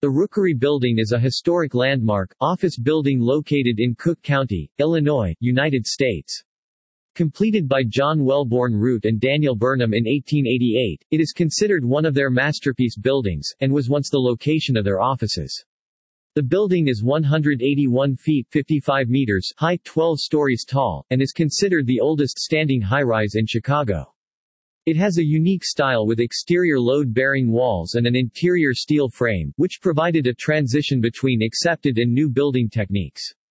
The Rookery Building is a historic landmark, office building located in Cook County, Illinois, United States. Completed by John Wellborn Root and Daniel Burnham in 1888, it is considered one of their masterpiece buildings, and was once the location of their offices. The building is 181 feet 55 meters high, 12 stories tall, and is considered the oldest standing high-rise in Chicago. It has a unique style with exterior load-bearing walls and an interior steel frame, which provided a transition between accepted and new building techniques.